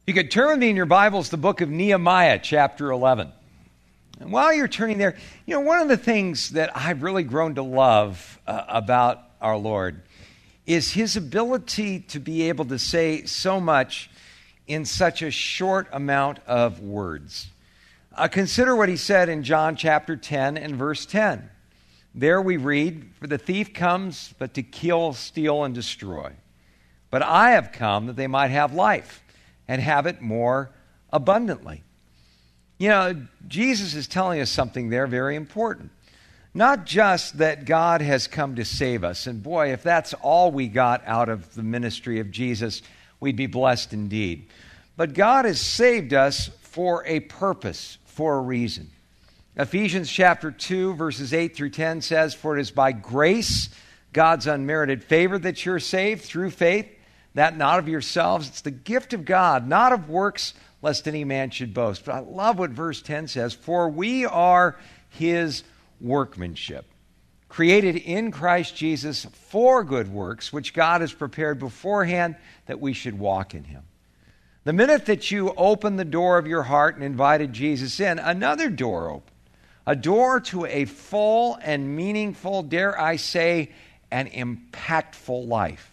You could turn with me in your Bibles to the book of Nehemiah, chapter 11. And while you're turning there, one of the things that I've really grown to love about our Lord is His ability to be able to say so much in such a short amount of words. Consider what He said in John chapter 10 and verse 10. There we read, "For the thief comes but to kill, steal, and destroy. But I have come that they might have life and have it more abundantly." Jesus is telling us something there very important. Not just that God has come to save us, and boy, if that's all we got out of the ministry of Jesus, we'd be blessed indeed. But God has saved us for a purpose, for a reason. Ephesians chapter 2, verses 8 through 10 says, "For it is by grace, God's unmerited favor, that you're saved through faith, that not of yourselves. It's the gift of God, not of works, lest any man should boast." But I love what verse 10 says, "For we are His workmanship, created in Christ Jesus for good works, which God has prepared beforehand that we should walk in Him." The minute that you opened the door of your heart and invited Jesus in, another door opened. A door to a full and meaningful, dare I say, an impactful life.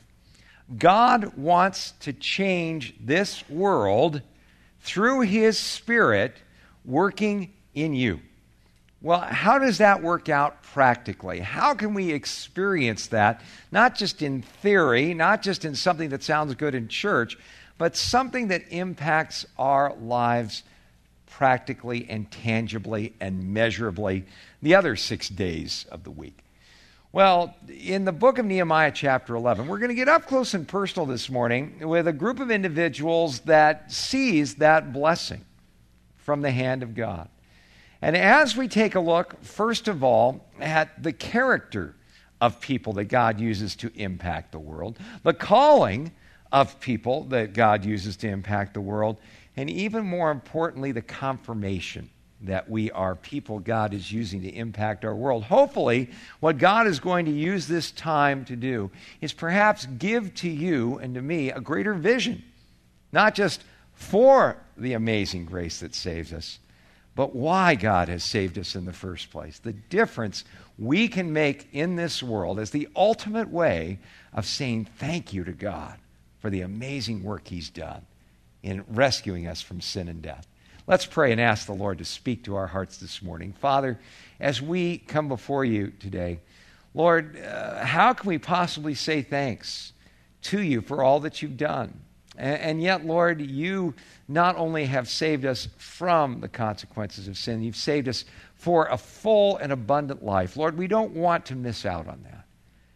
God wants to change this world through His Spirit working in you. Well, how does that work out practically? How can we experience that, not just in theory, not just in something that sounds good in church, but something that impacts our lives practically and tangibly and measurably the other 6 days of the week? Well, in the book of Nehemiah chapter 11, we're going to get up close and personal this morning with a group of individuals that sees that blessing from the hand of God. And as we take a look, first of all, at the character of people that God uses to impact the world, the calling of people that God uses to impact the world, and even more importantly, the confirmation that we are people God is using to impact our world. Hopefully, what God is going to use this time to do is perhaps give to you and to me a greater vision, not just for the amazing grace that saves us, but why God has saved us in the first place. The difference we can make in this world as the ultimate way of saying thank you to God for the amazing work He's done in rescuing us from sin and death. Let's pray and ask the Lord to speak to our hearts this morning. Father, as we come before you today, Lord, how can we possibly say thanks to you for all that you've done? And yet, Lord, you not only have saved us from the consequences of sin, you've saved us for a full and abundant life. Lord, we don't want to miss out on that.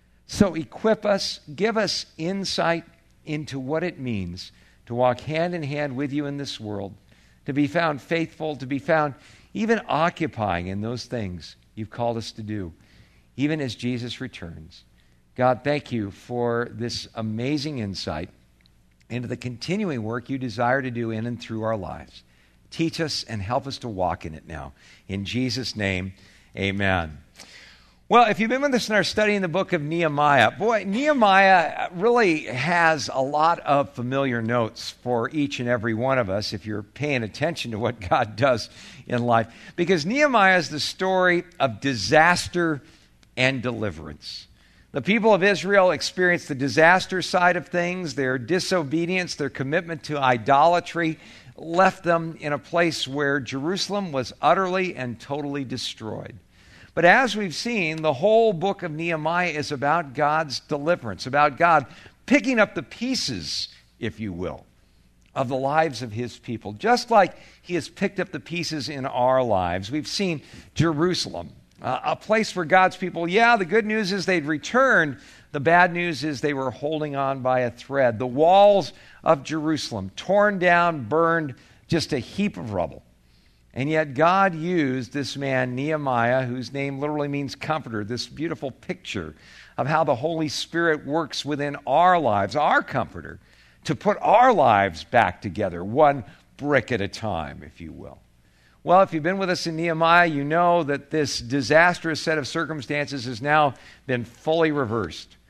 So equip us, give us insight into what it means to walk hand in hand with you in this world, to be found faithful, to be found even occupying in those things you've called us to do, even as Jesus returns. God, thank you for this amazing insight into the continuing work you desire to do in and through our lives. Teach us and help us to walk in it now. In Jesus' name, amen. Well, if you've been with us in our study in the book of Nehemiah, boy, Nehemiah really has a lot of familiar notes for each and every one of us if you're paying attention to what God does in life. Because Nehemiah is the story of disaster and deliverance. The people of Israel experienced the disaster side of things. Their disobedience, their commitment to idolatry left them in a place where Jerusalem was utterly and totally destroyed. But as we've seen, the whole book of Nehemiah is about God's deliverance, about God picking up the pieces, if you will, of the lives of His people. Just like He has picked up the pieces in our lives. We've seen Jerusalem, a place where God's people, the good news is they'd returned. The bad news is they were holding on by a thread. The walls of Jerusalem, torn down, burned, just a heap of rubble. And yet God used this man, Nehemiah, whose name literally means comforter, this beautiful picture of how the Holy Spirit works within our lives, our comforter, to put our lives back together, one brick at a time, if you will. Well, if you've been with us in Nehemiah, you know that this disastrous set of circumstances has now been fully reversed.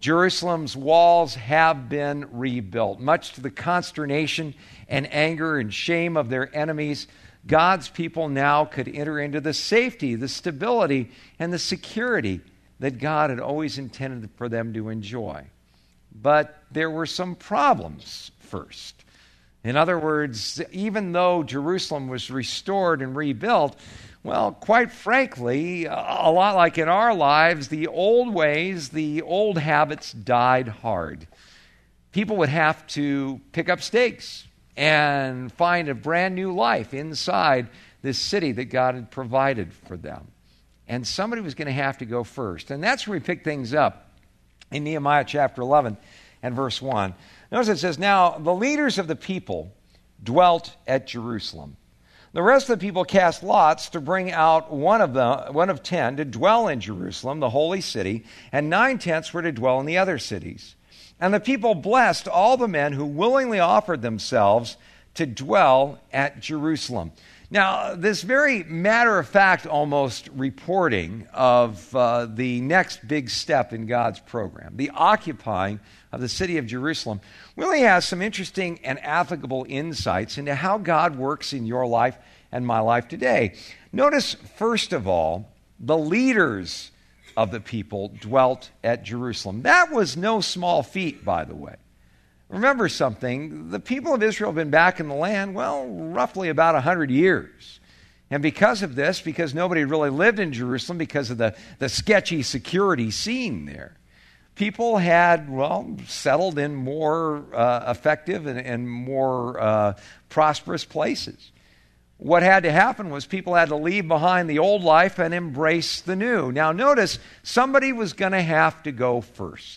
Jerusalem's walls have been rebuilt. Much to the consternation and anger and shame of their enemies, God's people now could enter into the safety, the stability, and the security that God had always intended for them to enjoy. But there were some problems first. In other words, even though Jerusalem was restored and rebuilt, well, quite frankly, a lot like in our lives, the old ways, the old habits died hard. People would have to pick up stakes and find a brand new life inside this city that God had provided for them. And somebody was going to have to go first. And that's where we pick things up in Nehemiah chapter 11 and verse 1. Notice it says, "Now the leaders of the people dwelt at Jerusalem. The rest of the people cast lots to bring out one of 10 to dwell in Jerusalem, the holy city, and 9/10 were to dwell in the other cities. And the people blessed all the men who willingly offered themselves to dwell at Jerusalem." Now, this very matter-of-fact almost reporting of the next big step in God's program, the occupying of the city of Jerusalem, really has some interesting and applicable insights into how God works in your life and my life today. Notice, first of all, the leaders of the people dwelt at Jerusalem. That was no small feat, by the way. Remember something, the people of Israel have been back in the land, well, roughly about 100 years. And because of this, because nobody really lived in Jerusalem because of the sketchy security scene there, people had, well, settled in more effective and more prosperous places. What had to happen was people had to leave behind the old life and embrace the new. Now notice, somebody was going to have to go first.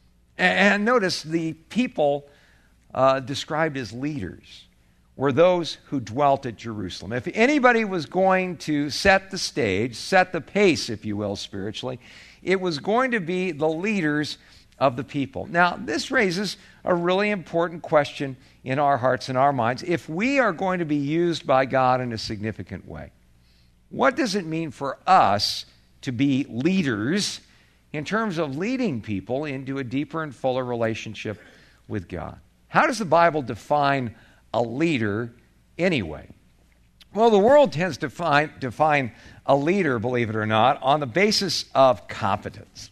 And notice the people described as leaders were those who dwelt at Jerusalem. If anybody was going to set the stage, set the pace, if you will, spiritually, it was going to be the leaders of the people. Now, this raises a really important question in our hearts and our minds. If we are going to be used by God in a significant way, what does it mean for us to be leaders in terms of leading people into a deeper and fuller relationship with God? How does the Bible define a leader anyway? Well, the world tends to define a leader, believe it or not, on the basis of competence.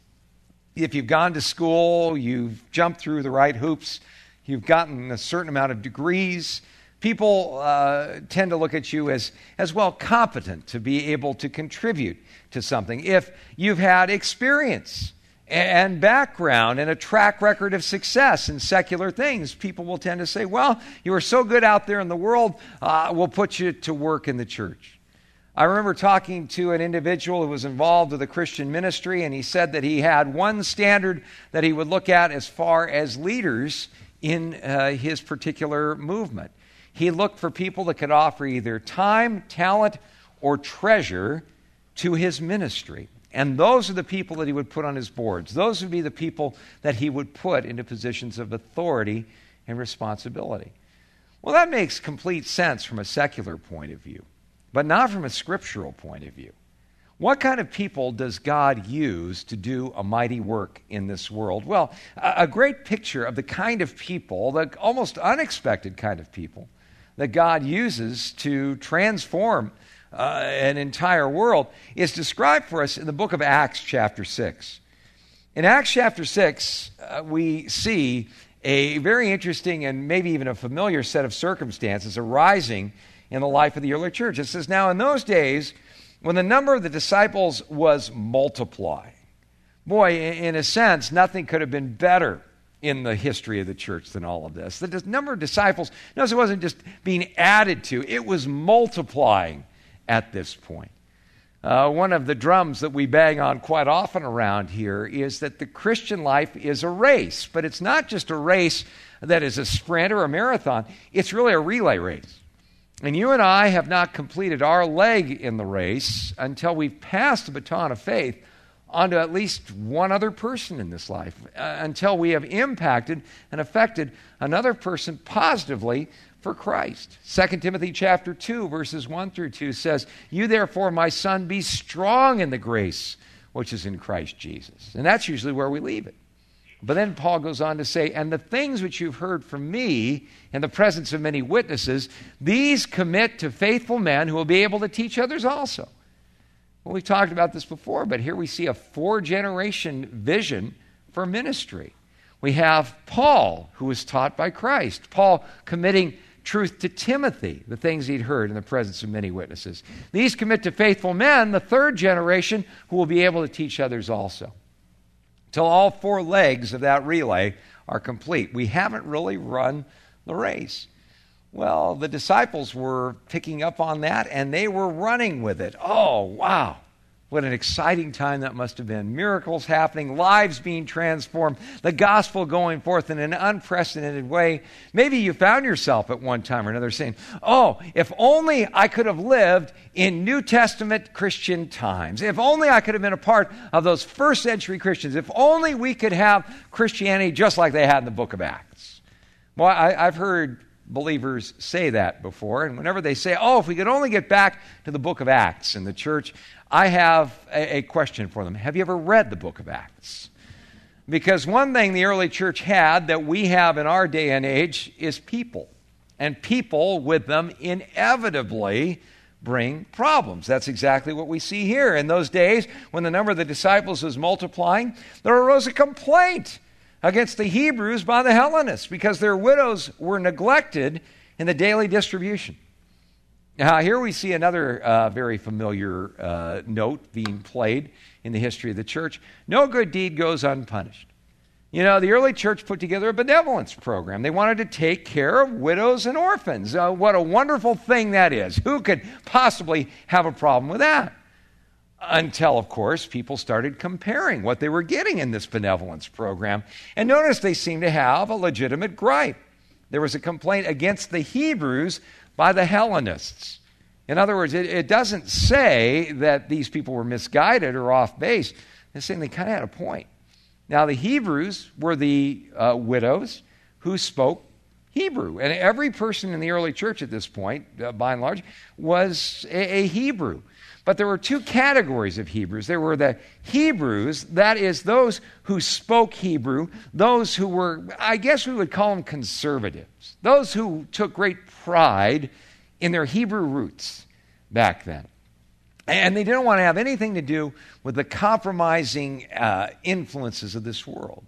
If you've gone to school, you've jumped through the right hoops, you've gotten a certain amount of degrees, people tend to look at you as well competent to be able to contribute to something. If you've had experience and background and a track record of success in secular things, people will tend to say, well, you are so good out there in the world, we'll put you to work in the church. I remember talking to an individual who was involved with a Christian ministry, and he said that he had one standard that he would look at as far as leaders in his particular movement. He looked for people that could offer either time, talent, or treasure to his ministry. And those are the people that he would put on his boards. Those would be the people that he would put into positions of authority and responsibility. Well, that makes complete sense from a secular point of view, but not from a scriptural point of view. What kind of people does God use to do a mighty work in this world? Well, a great picture of the kind of people, the almost unexpected kind of people that God uses to transform an entire world is described for us in the book of Acts chapter 6. In Acts chapter 6, we see a very interesting and maybe even a familiar set of circumstances arising in the life of the early church. It says, now in those days, when the number of the disciples was multiplying, boy, in a sense, nothing could have been better in the history of the church than all of this. The number of disciples, notice it wasn't just being added to, it was multiplying at this point. One of the drums that we bang on quite often around here is that the Christian life is a race, but it's not just a race that is a sprint or a marathon, it's really a relay race. And you and I have not completed our leg in the race until we've passed the baton of faith onto at least one other person in this life, until we have impacted and affected another person positively for Christ. 2 Timothy chapter 2, verses 1 through 2 says, you therefore, my son, be strong in the grace which is in Christ Jesus. And that's usually where we leave it. But then Paul goes on to say, and the things which you've heard from me in the presence of many witnesses, these commit to faithful men who will be able to teach others also. Well, we've talked about this before, but here we see a 4-generation vision for ministry. We have Paul, who was taught by Christ. Paul committing truth to Timothy, the things he'd heard in the presence of many witnesses. These commit to faithful men, the 3rd generation, who will be able to teach others also. Till all 4 legs of that relay are complete. We haven't really run the race. Well, the disciples were picking up on that, and they were running with it. Oh, wow. What an exciting time that must have been. Miracles happening, lives being transformed, the gospel going forth in an unprecedented way. Maybe you found yourself at one time or another saying, oh, if only I could have lived in New Testament Christian times. If only I could have been a part of those first century Christians. If only we could have Christianity just like they had in the book of Acts. Well, I've heard believers say that before, and whenever they say, oh, if we could only get back to the book of Acts in the church, I have a question for them. Have you ever read the book of Acts? Because one thing the early church had that we have in our day and age is people. And people with them inevitably bring problems. That's exactly what we see here. In those days, when the number of the disciples was multiplying, there arose a complaint against the Hebrews by the Hellenists because their widows were neglected in the daily distribution. Now, here we see another very familiar note being played in the history of the church. No good deed goes unpunished. You know, the early church put together a benevolence program. They wanted to take care of widows and orphans. What a wonderful thing that is. Who could possibly have a problem with that? Until, of course, people started comparing what they were getting in this benevolence program. And notice they seemed to have a legitimate gripe. There was a complaint against the Hebrews by the Hellenists. In other words, it doesn't say that these people were misguided or off base. It's saying they kind of had a point. Now, the Hebrews were the widows who spoke Hebrew. And every person in the early church at this point, by and large, was a Hebrew. But there were 2 categories of Hebrews. There were the Hebrews, that is, those who spoke Hebrew, those who were, I guess we would call them conservatives, those who took great pride in their Hebrew roots back then. And they didn't want to have anything to do with the compromising influences of this world.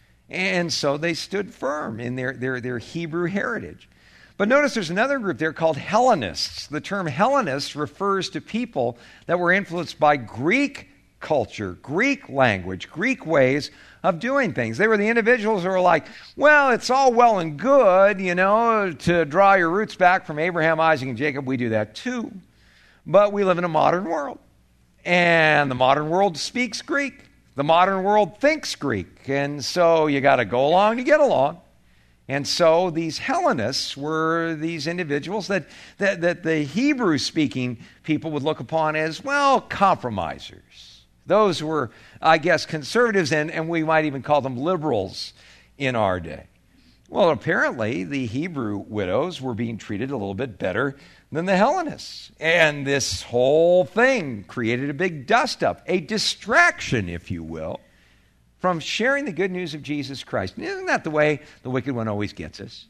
And so they stood firm in their Hebrew heritage. But notice there's another group there called Hellenists. The term Hellenists refers to people that were influenced by Greek culture, Greek language, Greek ways of doing things. They were the individuals who were like, well, it's all well and good, you know, to draw your roots back from Abraham, Isaac, and Jacob. We do that too. But we live in a modern world. And the modern world speaks Greek. The modern world thinks Greek. And so you got to go along to get along. And so these Hellenists were these individuals that the Hebrew-speaking people would look upon as, well, compromisers. Those were, I guess, conservatives, and we might even call them liberals in our day. Well, apparently, the Hebrew widows were being treated a little bit better than the Hellenists. And this whole thing created a big dust-up, a distraction, if you will, from sharing the good news of Jesus Christ. And isn't that the way the wicked one always gets us?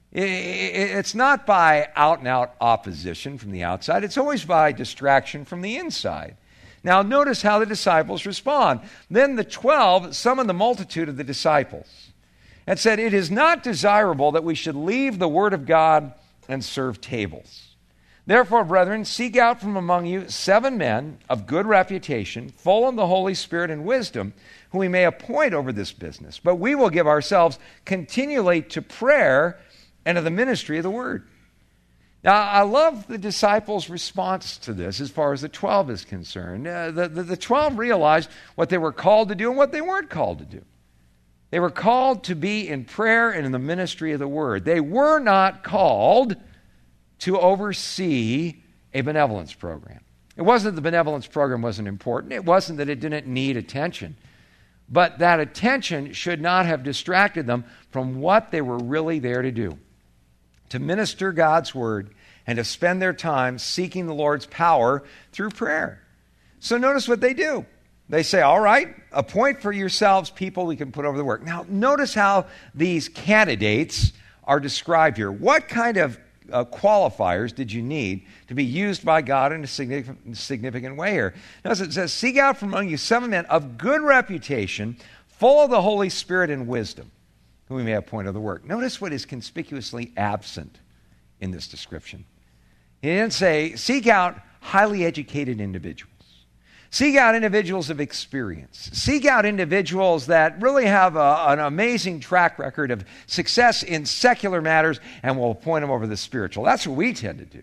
It's not by out-and-out opposition from the outside. It's always by distraction from the inside. Now, notice how the disciples respond. Then the 12 summoned the multitude of the disciples and said, it is not desirable that we should leave the word of God and serve tables. Therefore, brethren, seek out from among you 7 men of good reputation, full of the Holy Spirit and wisdom, whom we may appoint over this business. But we will give ourselves continually to prayer and to the ministry of the word. Now, I love the disciples' response to this as far as the 12 is concerned. The 12 realized what they were called to do and what they weren't called to do. They were called to be in prayer and in the ministry of the word. They were not called to oversee a benevolence program. It wasn't that the benevolence program wasn't important. It wasn't that it didn't need attention. But that attention should not have distracted them from what they were really there to do. To minister God's word and to spend their time seeking the Lord's power through prayer. So notice what they do. They say, all right, appoint for yourselves people we can put over the work. Now, notice how these candidates are described here. What kind of qualifiers did you need to be used by God in a significant way here? Notice it says, seek out from among you 7 men of good reputation, full of the Holy Spirit and wisdom, whom we may appoint over the work. Notice what is conspicuously absent in this description. He didn't say, seek out highly educated individuals. Seek out individuals of experience. Seek out individuals that really have an amazing track record of success in secular matters, and we'll point them over the spiritual. That's what we tend to do.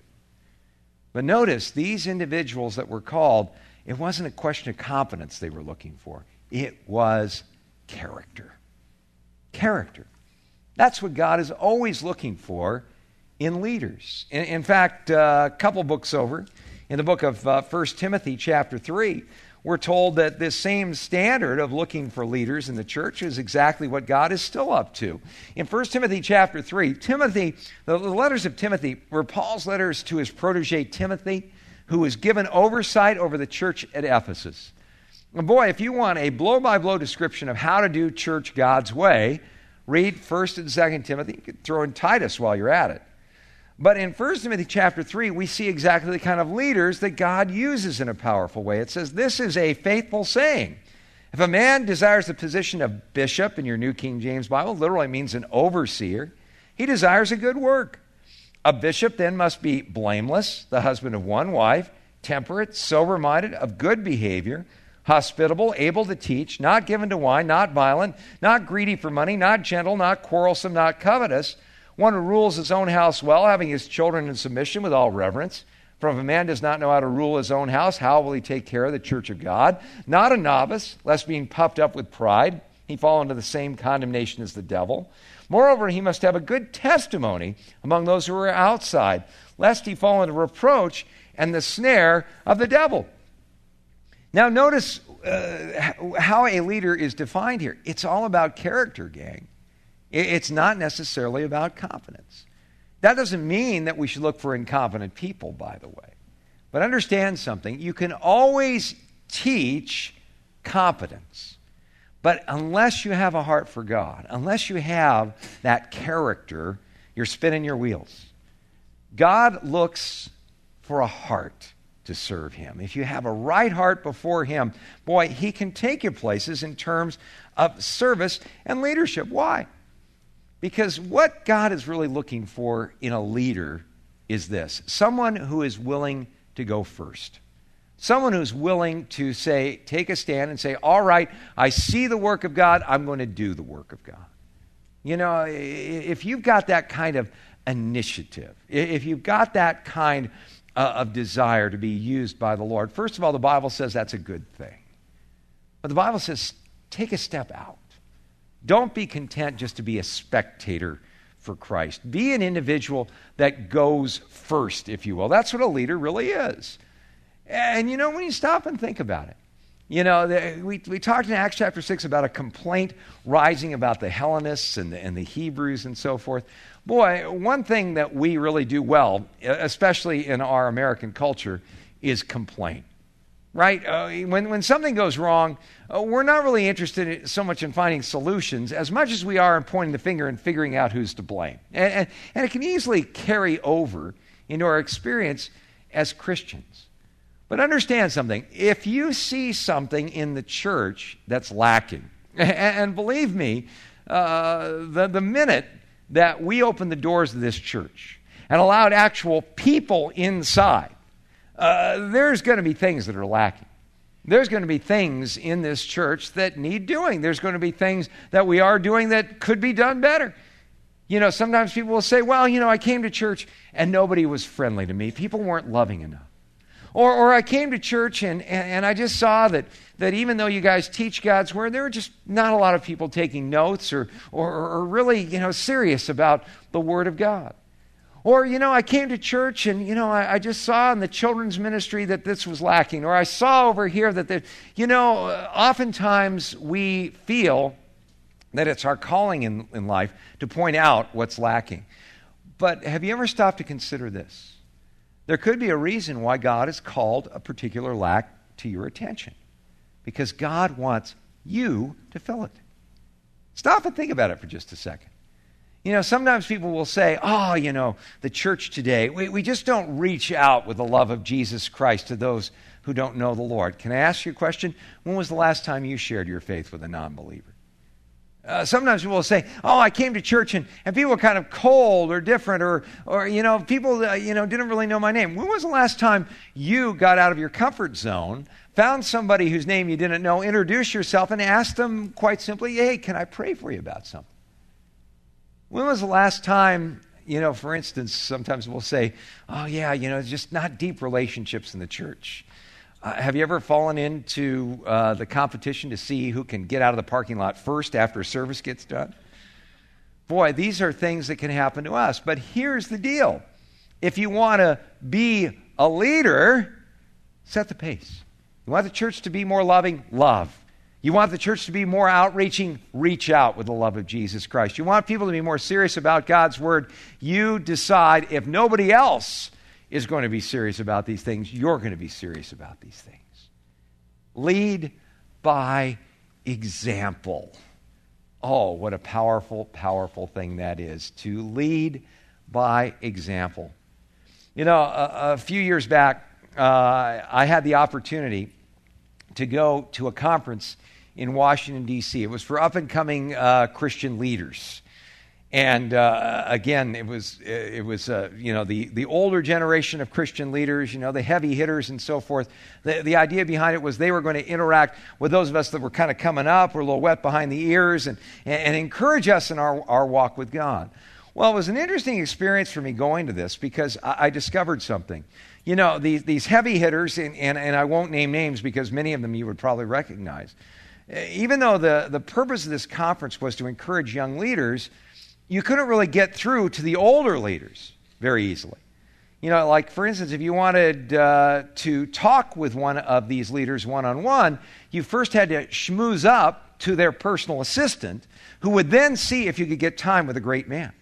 But notice, these individuals that were called, it wasn't a question of competence they were looking for. It was character. Character. That's what God is always looking for in leaders. In fact, a couple books over, in the book of 1 Timothy chapter 3, we're told that this same standard of looking for leaders in the church is exactly what God is still up to. In 1 Timothy chapter 3, Timothy, the letters of Timothy were Paul's letters to his protege Timothy, who was given oversight over the church at Ephesus. And boy, if you want a blow-by-blow description of how to do church God's way, read 1 and 2 Timothy. You could throw in Titus while you're at it. But in 1 Timothy chapter 3, we see exactly the kind of leaders that God uses in a powerful way. It says, this is a faithful saying. If a man desires the position of bishop in your New King James Bible, literally means an overseer, he desires a good work. A bishop then must be blameless, the husband of one wife, temperate, sober-minded, of good behavior, hospitable, able to teach, not given to wine, not violent, not greedy for money, not gentle, not quarrelsome, not covetous, one who rules his own house well, having his children in submission with all reverence. For if a man does not know how to rule his own house, how will he take care of the church of God? Not a novice, lest being puffed up with pride, he fall into the same condemnation as the devil. Moreover, he must have a good testimony among those who are outside, lest he fall into reproach and the snare of the devil. Now notice how a leader is defined here. It's all about character, gang. It's not necessarily about competence. That doesn't mean that we should look for incompetent people, by the way. But understand something. You can always teach competence. But unless you have a heart for God, unless you have that character, you're spinning your wheels. God looks for a heart to serve Him. If you have a right heart before Him, boy, He can take you places in terms of service and leadership. Why? Because what God is really looking for in a leader is this: someone who is willing to go first. Someone who's willing to say, take a stand and say, all right, I see the work of God, I'm going to do the work of God. You know, if you've got that kind of initiative, if you've got that kind of desire to be used by the Lord, first of all, the Bible says that's a good thing. But the Bible says, take a step out. Don't be content just to be a spectator for Christ. Be an individual that goes first, if you will. That's what a leader really is. And you know, when you stop and think about it, you know, we talked in Acts chapter 6 about a complaint rising about the Hellenists and the Hebrews and so forth. Boy, one thing that we really do well, especially in our American culture, is complain. Right? When something goes wrong, we're not really interested so much in finding solutions as much as we are in pointing the finger and figuring out who's to blame. And it can easily carry over into our experience as Christians. But understand something. If you see something in the church that's lacking, and believe me, the minute that we opened the doors of this church and allowed actual people inside, there's going to be things that are lacking. There's going to be things in this church that need doing. There's going to be things that we are doing that could be done better. You know, sometimes people will say, well, you know, I came to church and nobody was friendly to me. People weren't loving enough. Or I came to church and I just saw that even though you guys teach God's Word, there were just not a lot of people taking notes or really, you know, serious about the Word of God. Or, you know, I came to church and, you know, I just saw in the children's ministry that this was lacking. Or I saw over here that, you know, oftentimes we feel that it's our calling in life to point out what's lacking. But have you ever stopped to consider this? There could be a reason why God has called a particular lack to your attention. because God wants you to fill it. Stop and think about it for just a second. Sometimes people will say, the church today, we just don't reach out with the love of Jesus Christ to those who don't know the Lord. Can I ask you a question? When was the last time you shared your faith with a non-believer? Sometimes people will say, I came to church and people were kind of cold or different or people, didn't really know my name. When was the last time you got out of your comfort zone, found somebody whose name you didn't know, introduced yourself, and asked them quite simply, hey, can I pray for you about something? When was the last time, for instance, sometimes we'll say, it's just not deep relationships in the church. Have you ever fallen into the competition to see who can get out of the parking lot first after service gets done? Boy, these are things that can happen to us. But here's the deal. If you want to be a leader, set the pace. You want the church to be more loving? Love. You want the church to be more outreaching? Reach out with the love of Jesus Christ. You want people to be more serious about God's Word? You decide. If nobody else is going to be serious about these things, you're going to be serious about these things. Lead by example. Oh, what a powerful, powerful thing that is, to lead by example. A few years back, I had the opportunity to go to a conference in Washington, D.C. It was for up-and-coming Christian leaders. And again, it was the older generation of Christian leaders, the heavy hitters and so forth. The idea behind it was they were going to interact with those of us that were kind of coming up, or a little wet behind the ears, and encourage us in our walk with God. Well, it was an interesting experience for me going to this, because I discovered something. These heavy hitters, and I won't name names because many of them you would probably recognize. Even though the purpose of this conference was to encourage young leaders, you couldn't really get through to the older leaders very easily. Like, for instance, if you wanted to talk with one of these leaders one-on-one, you first had to schmooze up to their personal assistant, who would then see if you could get time with a great man.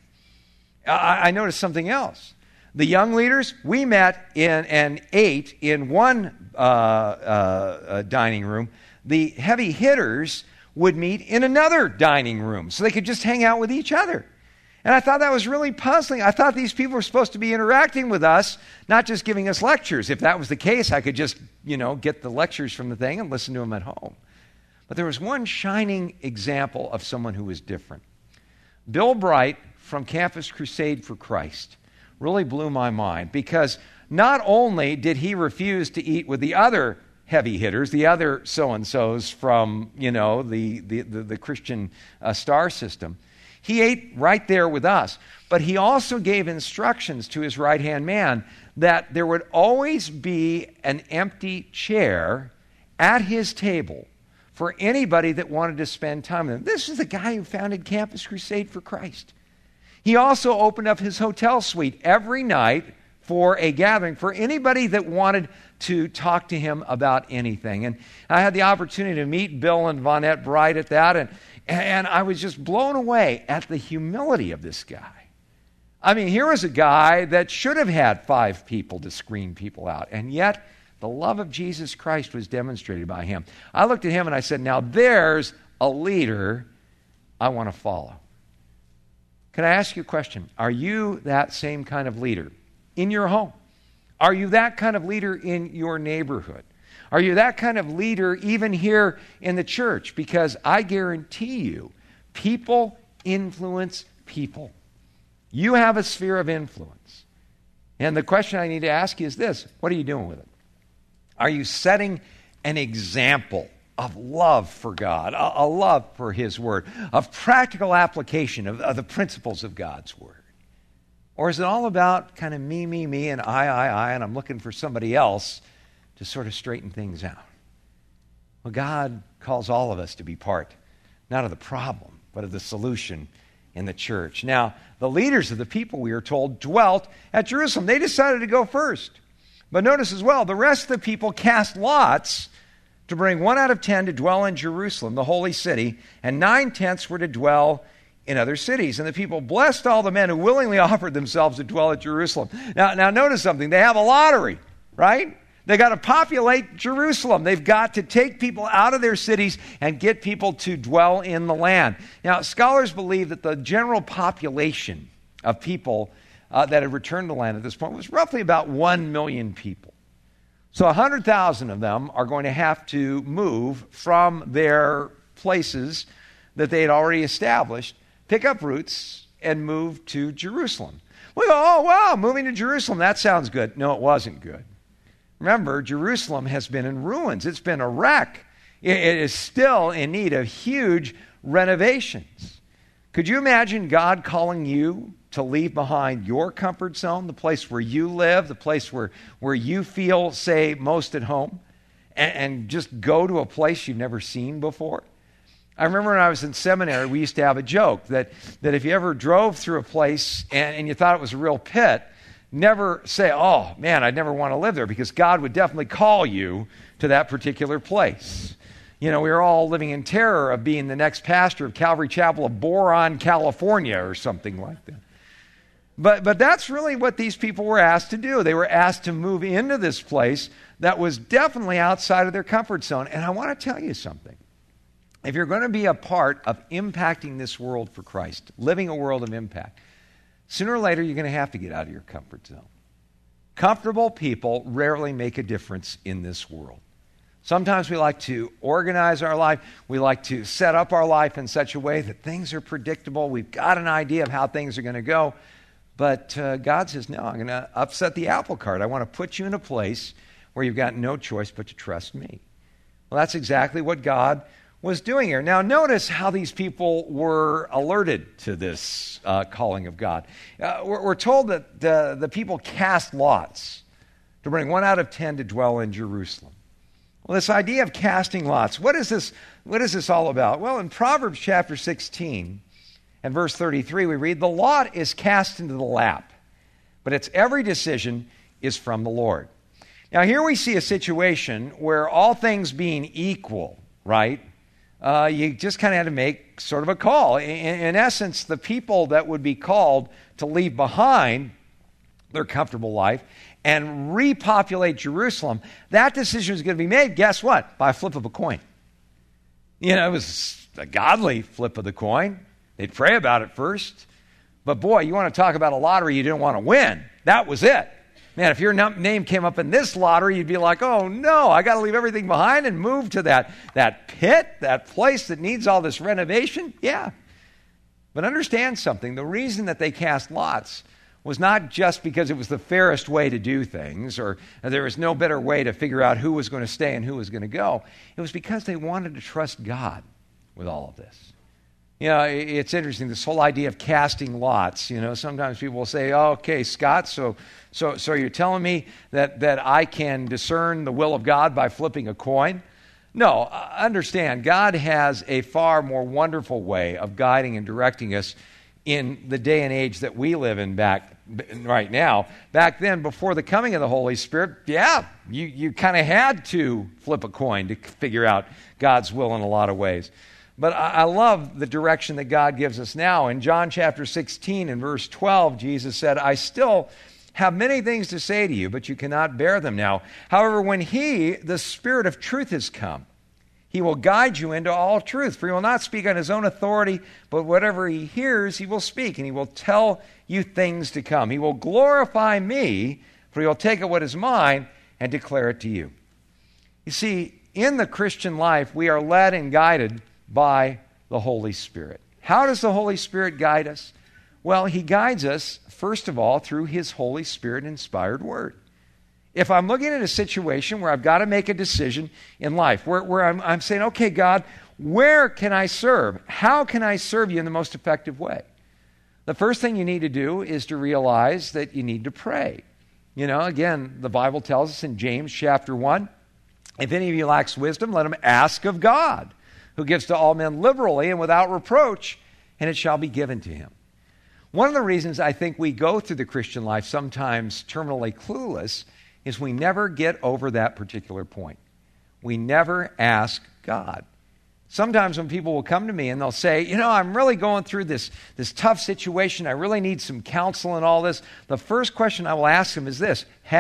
I noticed something else. The young leaders, we met and ate in one dining room. The heavy hitters would meet in another dining room so they could just hang out with each other. And I thought that was really puzzling. I thought these people were supposed to be interacting with us, not just giving us lectures. If that was the case, I could just, get the lectures from the thing and listen to them at home. But there was one shining example of someone who was different. Bill Bright from Campus Crusade for Christ really blew my mind, because not only did he refuse to eat with the other heavy hitters, the other so-and-sos from, the Christian star system, he ate right there with us. But he also gave instructions to his right-hand man that there would always be an empty chair at his table for anybody that wanted to spend time with him. This is the guy who founded Campus Crusade for Christ. He also opened up his hotel suite every night for a gathering for anybody that wanted to talk to him about anything. And I had the opportunity to meet Bill and Vonette Bright at that, and I was just blown away at the humility of this guy. I mean, here was a guy that should have had 5 people to screen people out, and yet the love of Jesus Christ was demonstrated by him. I looked at him and I said, now there's a leader I want to follow. Can I ask you a question? Are you that same kind of leader in your home? Are you that kind of leader in your neighborhood? Are you that kind of leader even here in the church? Because I guarantee you, people influence people. You have a sphere of influence. And the question I need to ask you is this: what are you doing with it? Are you setting an example of love for God, a love for His Word, of practical application of the principles of God's Word? Or is it all about kind of me, and I, and I'm looking for somebody else to sort of straighten things out? Well, God calls all of us to be part, not of the problem, but of the solution in the church. Now, the leaders of the people, we are told, dwelt at Jerusalem. They decided to go first. But notice as well, the rest of the people cast lots to bring 1 out of 10 to dwell in Jerusalem, the holy city, and 9/10 were to dwell in other cities. And the people blessed all the men who willingly offered themselves to dwell at Jerusalem. Now notice something. They have a lottery, right? They got to populate Jerusalem. They've got to take people out of their cities and get people to dwell in the land. Now, scholars believe that the general population of people that had returned to the land at this point was roughly about 1 million people. So 100,000 of them are going to have to move from their places that they had already established, pick up roots, and move to Jerusalem. We go, oh, wow, moving to Jerusalem, that sounds good. No, it wasn't good. Remember, Jerusalem has been in ruins. It's been a wreck. It is still in need of huge renovations. Could you imagine God calling you to leave behind your comfort zone, the place where you live, the place where you feel, say, most at home, and just go to a place you've never seen before? I remember when I was in seminary, we used to have a joke that if you ever drove through a place and you thought it was a real pit, never say, oh, man, I'd never want to live there, because God would definitely call you to that particular place. You know, we were all living in terror of being the next pastor of Calvary Chapel of Boron, California, or something like that. But that's really what these people were asked to do. They were asked to move into this place that was definitely outside of their comfort zone. And I want to tell you something. If you're going to be a part of impacting this world for Christ, living a world of impact, sooner or later you're going to have to get out of your comfort zone. Comfortable people rarely make a difference in this world. Sometimes we like to organize our life. We like to set up our life in such a way that things are predictable. We've got an idea of how things are going to go. But God says, no, I'm going to upset the apple cart. I want to put you in a place where you've got no choice but to trust me. Well, that's exactly what God was doing here. Now, notice how these people were alerted to this calling of God. We're told that the people cast lots to bring 1 out of 10 to dwell in Jerusalem. Well, this idea of casting lots, what is this all about? Well, in Proverbs chapter 16 and verse 33, we read, the lot is cast into the lap, but its every decision is from the Lord. Now, here we see a situation where all things being equal, right? You just kind of had to make sort of a call. In essence, the people that would be called to leave behind their comfortable life and repopulate Jerusalem, that decision was going to be made, guess what? By a flip of a coin. You know, it was a godly flip of the coin. They'd pray about it first. But boy, you want to talk about a lottery you didn't want to win. That was it. Man, if your name came up in this lottery, you'd be like, oh no, I got to leave everything behind and move to that pit, that place that needs all this renovation. Yeah. But understand something. The reason that they cast lots was not just because it was the fairest way to do things, or there was no better way to figure out who was going to stay and who was going to go. It was because they wanted to trust God with all of this. You know, it's interesting, this whole idea of casting lots. You know, sometimes people will say, oh, okay, Scott, so you're telling me that I can discern the will of God by flipping a coin? No, understand, God has a far more wonderful way of guiding and directing us in the day and age that we live in right now. Back then, before the coming of the Holy Spirit, yeah, you kind of had to flip a coin to figure out God's will in a lot of ways. But I love the direction that God gives us now. In John chapter 16 and verse 12, Jesus said, I still have many things to say to you, but you cannot bear them now. However, when He, the Spirit of truth, has come, He will guide you into all truth. For He will not speak on His own authority, but whatever He hears, He will speak, and He will tell you things to come. He will glorify me, for He will take what is mine and declare it to you. You see, in the Christian life, we are led and guided by the Holy Spirit. How does the Holy Spirit guide us? Well, He guides us, first of all, through His Holy Spirit-inspired Word. If I'm looking at a situation where I've got to make a decision in life, where I'm saying, okay, God, where can I serve? How can I serve you in the most effective way? The first thing you need to do is to realize that you need to pray. You know, again, the Bible tells us in James chapter 1, if any of you lacks wisdom, let him ask of God, who gives to all men liberally and without reproach, and it shall be given to him. One of the reasons I think we go through the Christian life sometimes terminally clueless is we never get over that particular point. We never ask God. Sometimes when people will come to me and they'll say, you know, I'm really going through this tough situation. I really need some counsel and all this. The first question I will ask them is this: have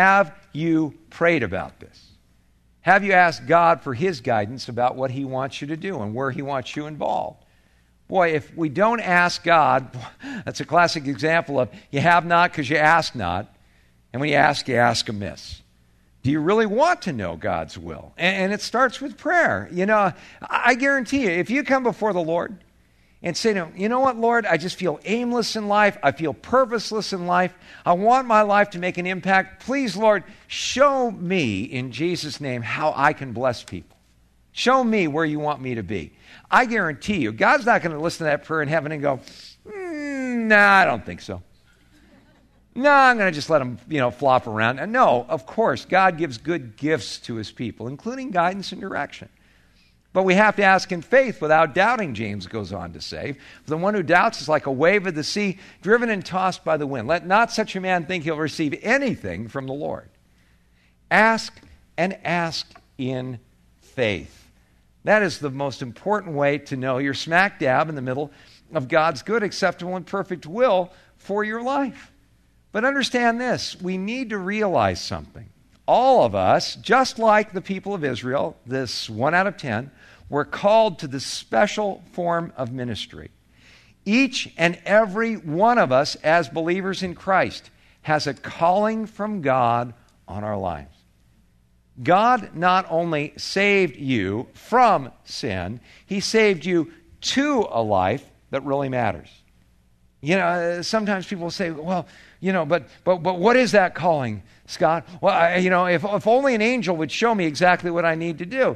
you prayed about this? Have you asked God for His guidance about what He wants you to do and where He wants you involved? Boy, if we don't ask God, that's a classic example of you have not because you ask not, and when you ask amiss. Do you really want to know God's will? And it starts with prayer. You know, I guarantee you, if you come before the Lord and say to Him, you know what, Lord, I just feel aimless in life. I feel purposeless in life. I want my life to make an impact. Please, Lord, show me in Jesus' name how I can bless people. Show me where you want me to be. I guarantee you, God's not going to listen to that prayer in heaven and go, nah, I don't think so. No, I'm going to just let them, flop around. And no, of course, God gives good gifts to His people, including guidance and direction. But we have to ask in faith without doubting, James goes on to say. The one who doubts is like a wave of the sea, driven and tossed by the wind. Let not such a man think he'll receive anything from the Lord. Ask and ask in faith. That is the most important way to know you're smack dab in the middle of God's good, acceptable, and perfect will for your life. But understand this, we need to realize something. All of us, just like the people of Israel, this 1 out of 10, were called to this special form of ministry. Each and every one of us as believers in Christ has a calling from God on our lives. God not only saved you from sin, He saved you to a life that really matters. Sometimes people say, well, but what is that calling, Scott? Well, if only an angel would show me exactly what I need to do.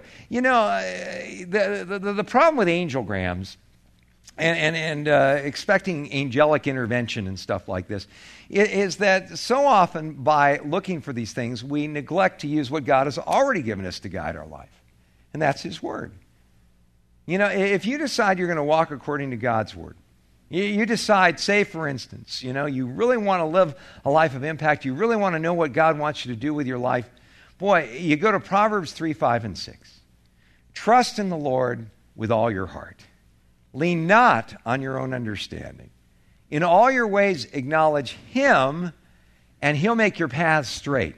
The problem with angelgrams and expecting angelic intervention and stuff like this is that so often by looking for these things, we neglect to use what God has already given us to guide our life, and that's His Word. If you decide you're going to walk according to God's Word, you decide, say for instance, you really want to live a life of impact, you really want to know what God wants you to do with your life, boy, you go to Proverbs 3, 5, and 6. Trust in the Lord with all your heart. Lean not on your own understanding. In all your ways acknowledge Him, and He'll make your paths straight.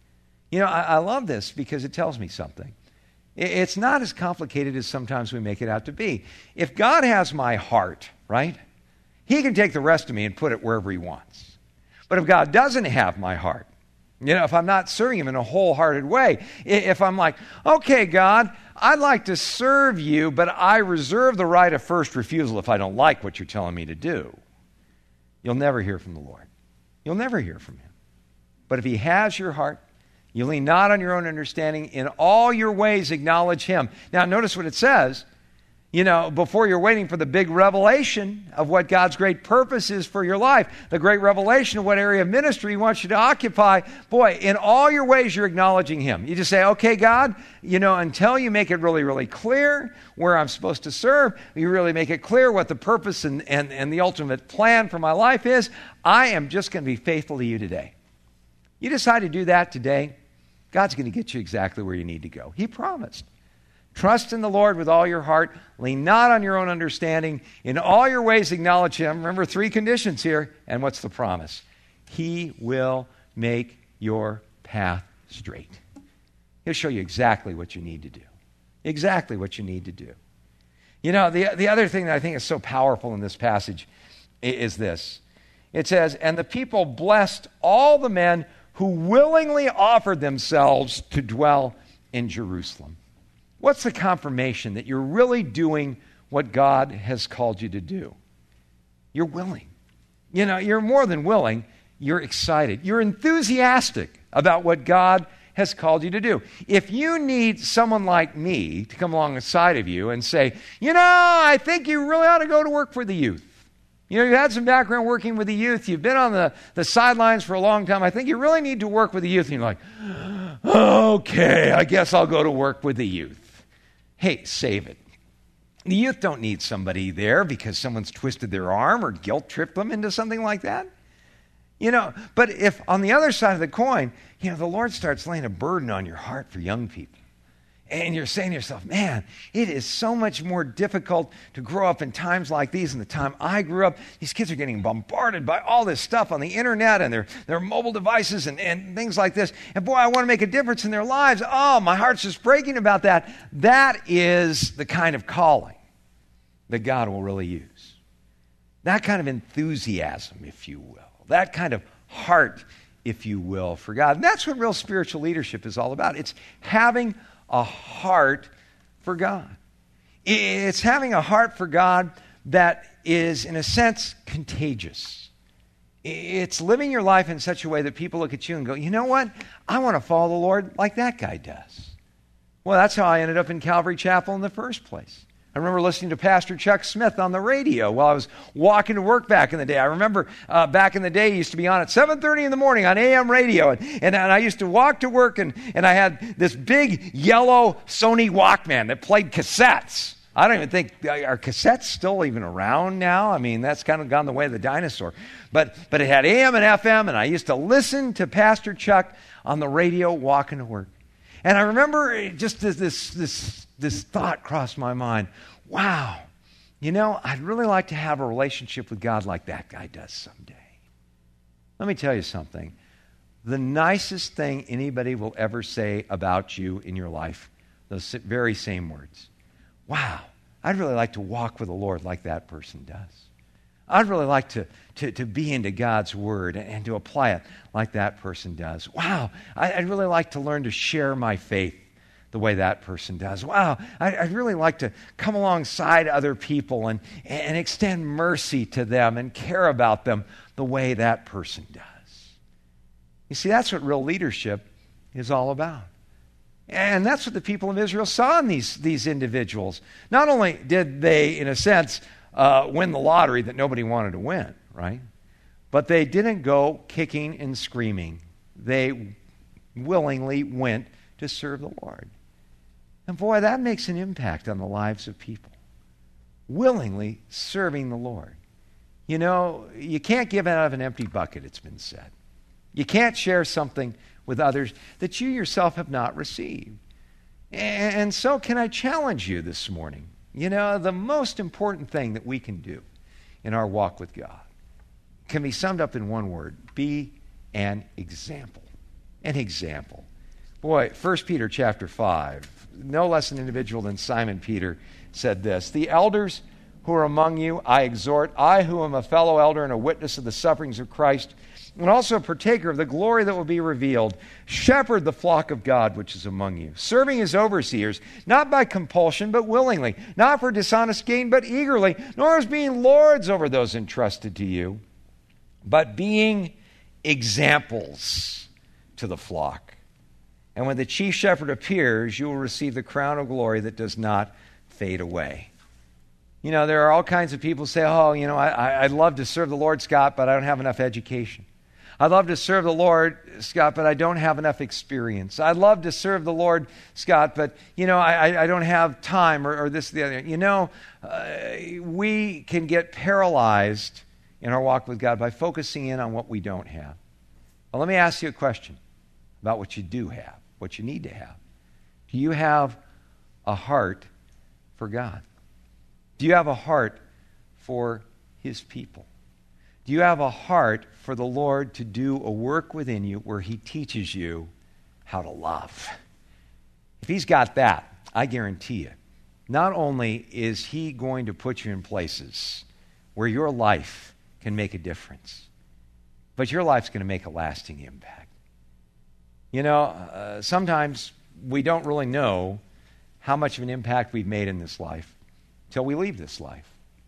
I love this because it tells me something. It's not as complicated as sometimes we make it out to be. If God has my heart, right, He can take the rest of me and put it wherever He wants. But if God doesn't have my heart, if I'm not serving Him in a wholehearted way, if I'm like, okay, God, I'd like to serve You, but I reserve the right of first refusal if I don't like what You're telling me to do, you'll never hear from the Lord. You'll never hear from Him. But if He has your heart, you lean not on your own understanding. In all your ways acknowledge Him. Now, notice what it says. Before you're waiting for the big revelation of what God's great purpose is for your life, the great revelation of what area of ministry He wants you to occupy, boy, in all your ways you're acknowledging Him. You just say, okay, God, until you make it really, really clear where I'm supposed to serve, you really make it clear what the purpose and the ultimate plan for my life is, I am just going to be faithful to You today. You decide to do that today, God's going to get you exactly where you need to go. He promised. Trust in the Lord with all your heart. Lean not on your own understanding. In all your ways acknowledge Him. Remember 3 conditions here. And what's the promise? He will make your path straight. He'll show you exactly what you need to do. Exactly what you need to do. The other thing that I think is so powerful in this passage is this. It says, and the people blessed all the men who willingly offered themselves to dwell in Jerusalem. What's the confirmation that you're really doing what God has called you to do? You're willing. You're more than willing. You're excited. You're enthusiastic about what God has called you to do. If you need someone like me to come alongside of you and say, I think you really ought to go to work for the youth. You've had some background working with the youth. You've been on the sidelines for a long time. I think you really need to work with the youth. And you're like, okay, I guess I'll go to work with the youth. Hey, save it. The youth don't need somebody there because someone's twisted their arm or guilt-tripped them into something like that. But if on the other side of the coin, the Lord starts laying a burden on your heart for young people. And you're saying to yourself, man, it is so much more difficult to grow up in times like these than the time I grew up. These kids are getting bombarded by all this stuff on the internet and their mobile devices and things like this. And boy, I want to make a difference in their lives. Oh, my heart's just breaking about that. That is the kind of calling that God will really use. That kind of enthusiasm, if you will. That kind of heart, if you will, for God. And that's what real spiritual leadership is all about. It's having a heart for God. It's having a heart for God that is, in a sense, contagious. It's living your life in such a way that people look at you and go, you know what? I want to follow the Lord like that guy does. Well, that's how I ended up in Calvary Chapel in the first place. I remember listening to Pastor Chuck Smith on the radio while I was walking to work back in the day. I remember back in the day, he used to be on at 7:30 in the morning on AM radio. And I used to walk to work, and I had this big yellow Sony Walkman that played cassettes. I don't even think, are cassettes still even around now? I mean, that's kind of gone the way of the dinosaur. But it had AM and FM, and I used to listen to Pastor Chuck on the radio walking to work. And I remember just this thought crossed my mind. Wow, you know, I'd really like to have a relationship with God like that guy does someday. Let me tell you something. The nicest thing anybody will ever say about you in your life, those very same words. Wow, I'd really like to walk with the Lord like that person does. I'd really like to be into God's Word and to apply it like that person does. Wow, I'd really like to learn to share my faith the way that person does. Wow, I'd really like to come alongside other people and extend mercy to them and care about them the way that person does. You see, that's what real leadership is all about. And that's what the people of Israel saw in these individuals. Not only did they, in a sense, win the lottery that nobody wanted to win, right? But they didn't go kicking and screaming. They willingly went to serve the Lord. And boy, that makes an impact on the lives of people. Willingly serving the Lord. You know, you can't give out of an empty bucket, it's been said. You can't share something with others that you yourself have not received. And so can I challenge you this morning? You know, the most important thing that we can do in our walk with God can be summed up in one word: be an example. An example. Boy, 1 Peter chapter 5, no less an individual than Simon Peter said this: the elders who are among you I exhort, I who am a fellow elder and a witness of the sufferings of Christ, and also a partaker of the glory that will be revealed. Shepherd the flock of God which is among you, serving as overseers, not by compulsion, but willingly, not for dishonest gain, but eagerly, nor as being lords over those entrusted to you, but being examples to the flock. And when the chief shepherd appears, you will receive the crown of glory that does not fade away. You know, there are all kinds of people who say, oh, you know, I'd love to serve the Lord, Scott, but I don't have enough education. I'd love to serve the Lord, Scott, but I don't have enough experience. I'd love to serve the Lord, Scott, but, you know, I don't have time or this or the other. You know, we can get paralyzed in our walk with God by focusing in on what we don't have. Well, let me ask you a question about what you do have, what you need to have. Do you have a heart for God? Do you have a heart for His people? Do you have a heart for the Lord to do a work within you where He teaches you how to love? If He's got that, I guarantee you, not only is He going to put you in places where your life can make a difference, but your life's going to make a lasting impact. You know, sometimes we don't really know how much of an impact we've made in this life till we leave this life.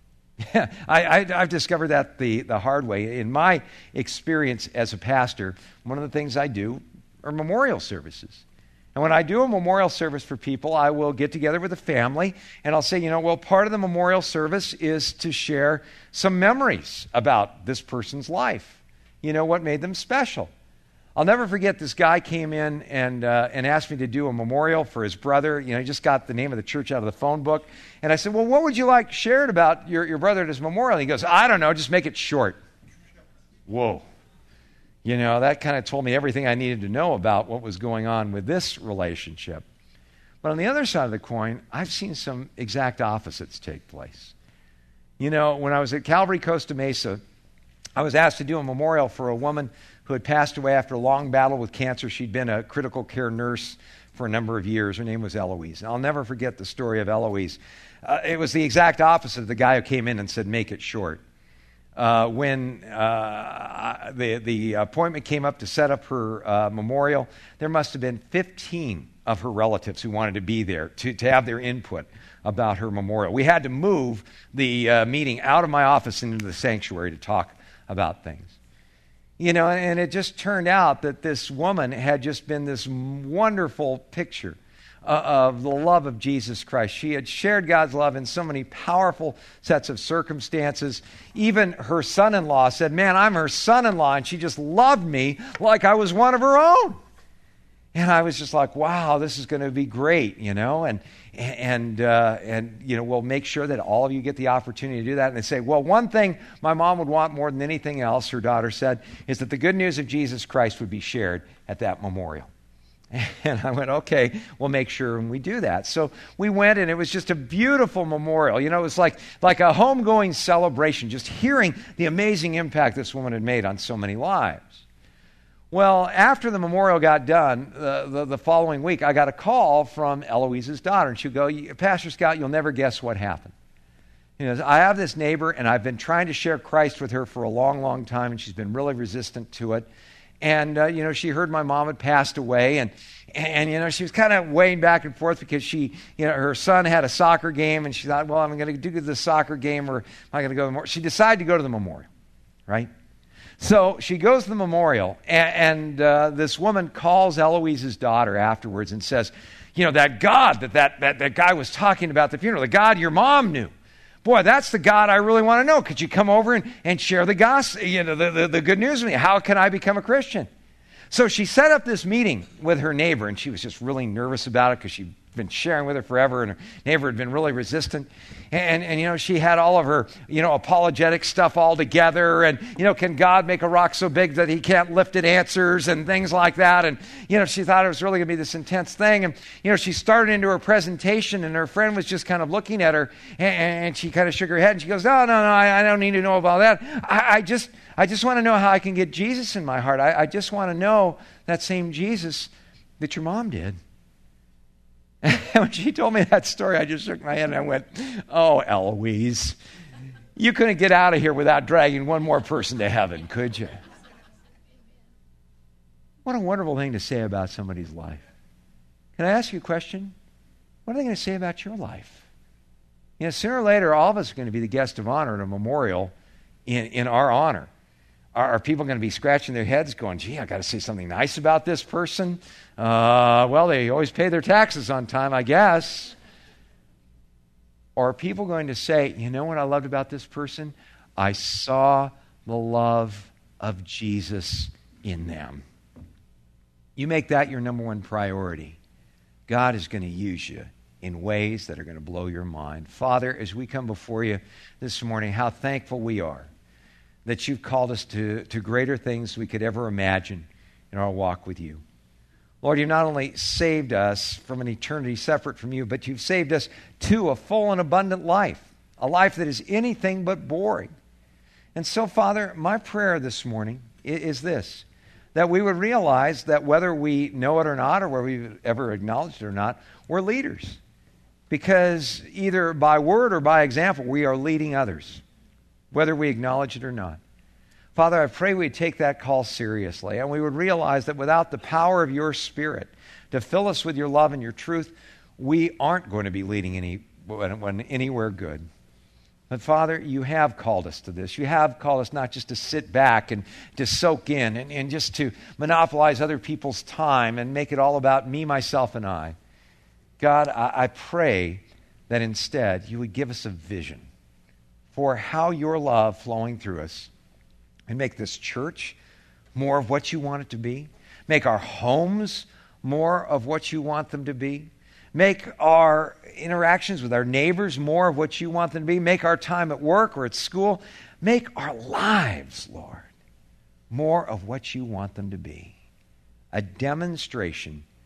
I've discovered that the hard way. In my experience as a pastor, one of the things I do are memorial services. And when I do a memorial service for people, I will get together with a family and I'll say, you know, well, part of the memorial service is to share some memories about this person's life. You know, what made them special. I'll never forget, this guy came in and asked me to do a memorial for his brother. You know, he just got the name of the church out of the phone book. And I said, well, what would you like shared about your brother at his memorial? And he goes, I don't know, just make it short. Whoa. You know, that kind of told me everything I needed to know about what was going on with this relationship. But on the other side of the coin, I've seen some exact opposites take place. You know, when I was at Calvary Costa Mesa, I was asked to do a memorial for a woman who had passed away after a long battle with cancer. She'd been a critical care nurse for a number of years. Her name was Eloise. And I'll never forget the story of Eloise. It was the exact opposite of the guy who came in and said, make it short. When the appointment came up to set up her memorial, there must have been 15 of her relatives who wanted to be there to have their input about her memorial. We had to move the meeting out of my office into the sanctuary to talk about things. You know, and it just turned out that this woman had just been this wonderful picture of the love of Jesus Christ. She had shared God's love in so many powerful sets of circumstances. Even her son-in-law said, man, I'm her son-in-law, and she just loved me like I was one of her own. And I was just like, wow, this is going to be great, you know, and you know, we'll make sure that all of you get the opportunity to do that. And they say, well, one thing my mom would want more than anything else, her daughter said, is that the good news of Jesus Christ would be shared at that memorial. And I went, okay, we'll make sure and we do that. So we went, and it was just a beautiful memorial. You know, it was like a homegoing celebration, just hearing the amazing impact this woman had made on so many lives. Well, after the memorial got done, the following week, I got a call from Eloise's daughter, and she'd go, Pastor Scott, you'll never guess what happened. You know, I have this neighbor, and I've been trying to share Christ with her for a long, long time, and she's been really resistant to it. And, you know, she heard my mom had passed away, and you know, she was kind of weighing back and forth because her son had a soccer game, and she thought, well, I'm going to do the soccer game, or am I going to go to the memorial? She decided to go to the memorial, right? So she goes to the memorial, and this woman calls Eloise's daughter afterwards and says, you know, that God that guy was talking about at the funeral, the God your mom knew, boy, that's the God I really want to know. Could you come over and share the gospel, you know, the good news with me? How can I become a Christian? So she set up this meeting with her neighbor, and she was just really nervous about it because she'd been sharing with her forever, and her neighbor had been really resistant. And you know, she had all of her, you know, apologetic stuff all together, and, you know, can God make a rock so big that he can't lift it answers and things like that. And, you know, she thought it was really going to be this intense thing. And, you know, she started into her presentation, and her friend was just kind of looking at her, and she kind of shook her head, and she goes, no, I don't need to know about that. I just want to know how I can get Jesus in my heart. I just want to know that same Jesus that your mom did. And when she told me that story, I just shook my head and I went, oh, Eloise, you couldn't get out of here without dragging one more person to heaven, could you? What a wonderful thing to say about somebody's life. Can I ask you a question? What are they going to say about your life? You know, sooner or later, all of us are going to be the guest of honor at a memorial in our honor. Are people going to be scratching their heads going, gee, I got to say something nice about this person? Well, they always pay their taxes on time, I guess. Or are people going to say, you know what I loved about this person? I saw the love of Jesus in them. You make that your number one priority. God is going to use you in ways that are going to blow your mind. Father, as we come before you this morning, how thankful we are that you've called us to greater things we could ever imagine in our walk with you. Lord, you've not only saved us from an eternity separate from you, but you've saved us to a full and abundant life, a life that is anything but boring. And so, Father, my prayer this morning is this, that we would realize that whether we know it or not, or whether we've ever acknowledged it or not, we're leaders. Because either by word or by example, we are leading others, whether we acknowledge it or not. Father, I pray we'd take that call seriously, and we would realize that without the power of your Spirit to fill us with your love and your truth, we aren't going to be leading anywhere good. But Father, you have called us to this. You have called us not just to sit back and to soak in and just to monopolize other people's time and make it all about me, myself, and I. God, I pray that instead you would give us a vision for how your love flowing through us and make this church more of what you want it to be. Make our homes more of what you want them to be. Make our interactions with our neighbors more of what you want them to be. Make our time at work or at school. Make our lives, Lord, more of what you want them to be. A demonstration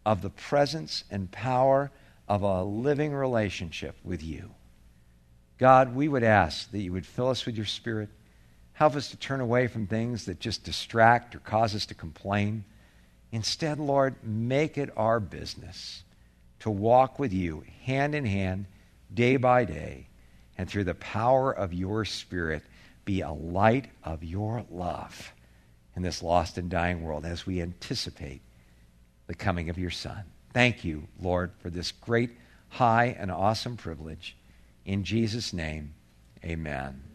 of the presence and power of a living relationship with you. God, we would ask that you would fill us with your Spirit. Help us to turn away from things that just distract or cause us to complain. Instead, Lord, make it our business to walk with you hand in hand, day by day, and through the power of your Spirit, be a light of your love in this lost and dying world as we anticipate the coming of your Son. Thank you, Lord, for this great, high, and awesome privilege. In Jesus' name, amen.